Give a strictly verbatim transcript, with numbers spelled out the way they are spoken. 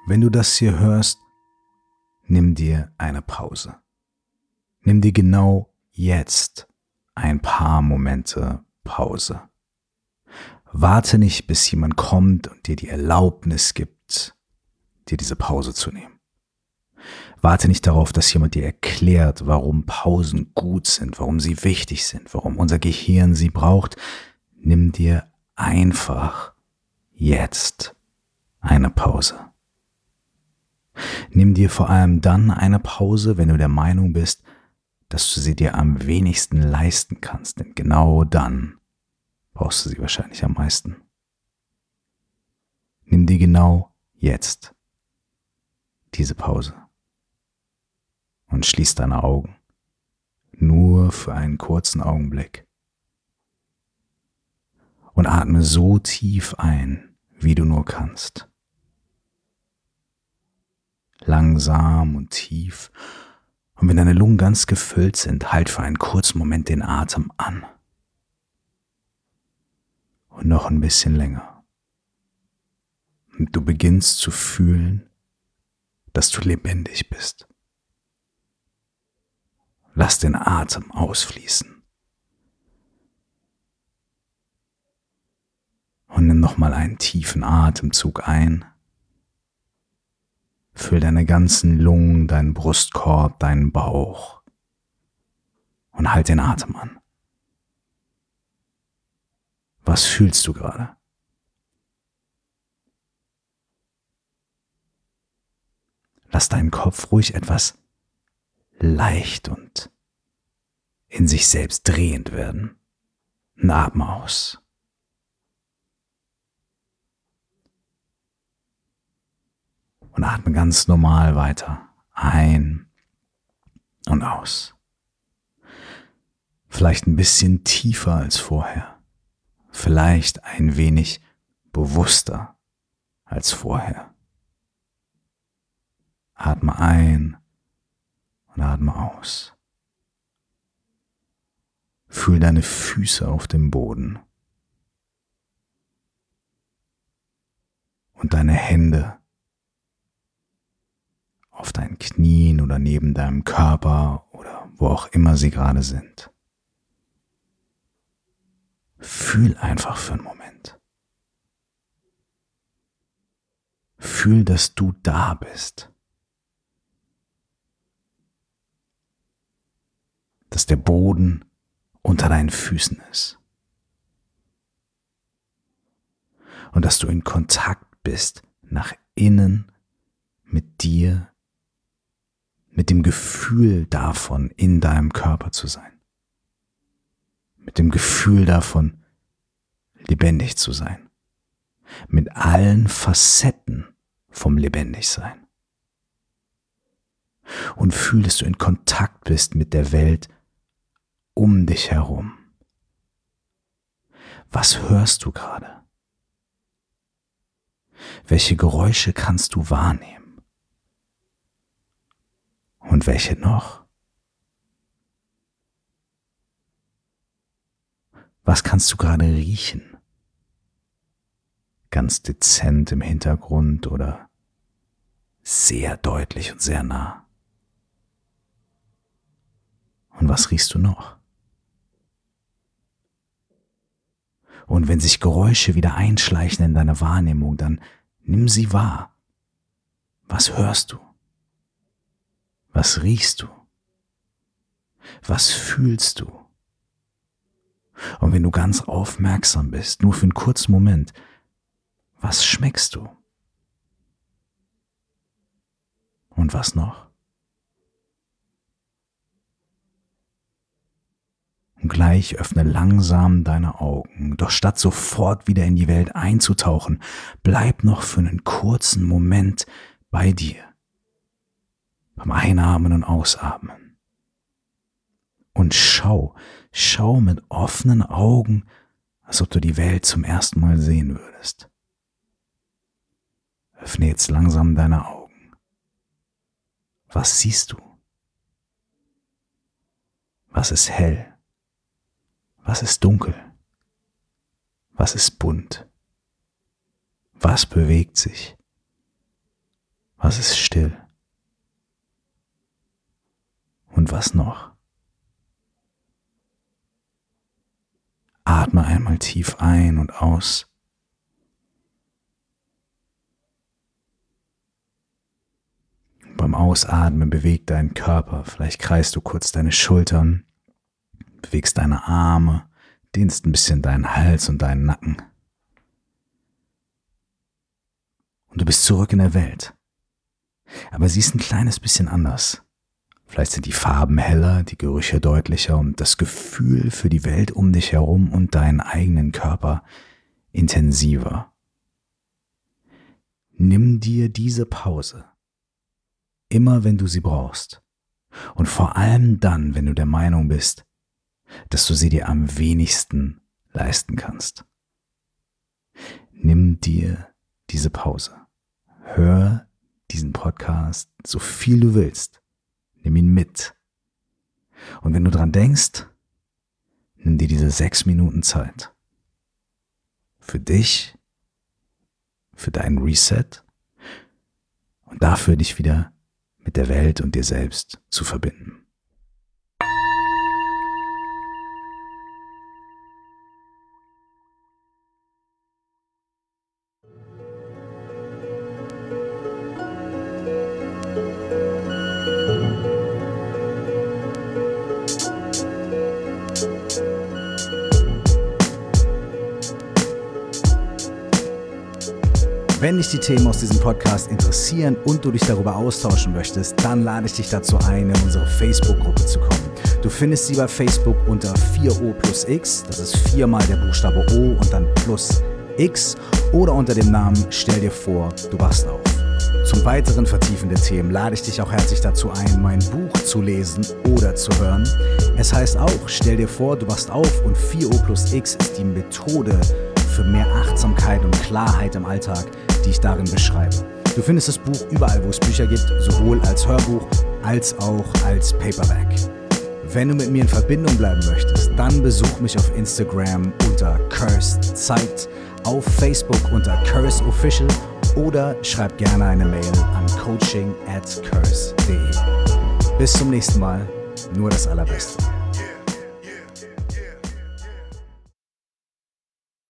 Wenn du das hier hörst, nimm dir eine Pause. Nimm dir genau jetzt ein paar Momente Pause. Warte nicht, bis jemand kommt und dir die Erlaubnis gibt, dir diese Pause zu nehmen. Warte nicht darauf, dass jemand dir erklärt, warum Pausen gut sind, warum sie wichtig sind, warum unser Gehirn sie braucht. Nimm dir einfach jetzt eine Pause. Nimm dir vor allem dann eine Pause, wenn du der Meinung bist, dass du sie dir am wenigsten leisten kannst, denn genau dann brauchst du sie wahrscheinlich am meisten. Nimm dir genau jetzt diese Pause und schließ deine Augen, nur für einen kurzen Augenblick. Und atme so tief ein, wie du nur kannst. Langsam und tief. Und wenn deine Lungen ganz gefüllt sind, halt für einen kurzen Moment den Atem an. Und noch ein bisschen länger. Und du beginnst zu fühlen, dass du lebendig bist. Lass den Atem ausfließen. Und nimm nochmal einen tiefen Atemzug ein. Füll deine ganzen Lungen, deinen Brustkorb, deinen Bauch. Und halt den Atem an. Was fühlst du gerade? Lass deinen Kopf ruhig etwas leicht und in sich selbst drehend werden. Und atme aus. Und atme ganz normal weiter. Ein und aus. Vielleicht ein bisschen tiefer als vorher. Vielleicht ein wenig bewusster als vorher. Atme ein und atme aus. Fühl deine Füße auf dem Boden. Und deine Hände auf deinen Knien oder neben deinem Körper oder wo auch immer sie gerade sind. Fühl einfach für einen Moment. Fühl, dass du da bist. Dass der Boden unter deinen Füßen ist. Und dass du in Kontakt bist nach innen mit dir, mit dem Gefühl davon, in deinem Körper zu sein. Mit dem Gefühl davon, lebendig zu sein. Mit allen Facetten vom Lebendigsein. Und fühl, dass du in Kontakt bist mit der Welt um dich herum. Was hörst du gerade? Welche Geräusche kannst du wahrnehmen? Und welche noch? Was kannst du gerade riechen? Ganz dezent im Hintergrund oder sehr deutlich und sehr nah? Und was riechst du noch? Und wenn sich Geräusche wieder einschleichen in deine Wahrnehmung, dann nimm sie wahr. Was hörst du? Was riechst du? Was fühlst du? Und wenn du ganz aufmerksam bist, nur für einen kurzen Moment, was schmeckst du? Und was noch? Und gleich öffne langsam deine Augen, doch statt sofort wieder in die Welt einzutauchen, bleib noch für einen kurzen Moment bei dir. Beim Einatmen und Ausatmen. Und schau, schau mit offenen Augen, als ob du die Welt zum ersten Mal sehen würdest. Öffne jetzt langsam deine Augen. Was siehst du? Was ist hell? Was ist dunkel? Was ist bunt? Was bewegt sich? Was ist still? Und was noch? Atme einmal tief ein und aus. Beim Ausatmen beweg deinen Körper. Vielleicht kreist du kurz deine Schultern, bewegst deine Arme, dehnst ein bisschen deinen Hals und deinen Nacken. Und du bist zurück in der Welt. Aber sie ist ein kleines bisschen anders. Vielleicht sind die Farben heller, die Gerüche deutlicher und das Gefühl für die Welt um dich herum und deinen eigenen Körper intensiver. Nimm dir diese Pause, immer wenn du sie brauchst und vor allem dann, wenn du der Meinung bist, dass du sie dir am wenigsten leisten kannst. Nimm dir diese Pause. Hör diesen Podcast so viel du willst. Nimm ihn mit. Und wenn du dran denkst, nimm dir diese sechs Minuten Zeit. Für dich, für deinen Reset und dafür dich wieder mit der Welt und dir selbst zu verbinden. Wenn dich die Themen aus diesem Podcast interessieren und du dich darüber austauschen möchtest, dann lade ich dich dazu ein, in unsere Facebook-Gruppe zu kommen. Du findest sie bei Facebook unter vier O plus X, das ist viermal der Buchstabe O und dann plus X, oder unter dem Namen Stell dir vor, du wachst auf. Zum weiteren vertiefenden Themen lade ich dich auch herzlich dazu ein, mein Buch zu lesen oder zu hören. Es heißt auch Stell dir vor, du wachst auf und vier O plus X ist die Methode für mehr Achtsamkeit und Klarheit im Alltag, die ich darin beschreibe. Du findest das Buch überall, wo es Bücher gibt, sowohl als Hörbuch als auch als Paperback. Wenn du mit mir in Verbindung bleiben möchtest, dann besuch mich auf Instagram unter Cursed Zeit, auf Facebook unter Curse Official oder schreib gerne eine Mail an coaching at curse punkt de. Bis zum nächsten Mal, nur das Allerbeste.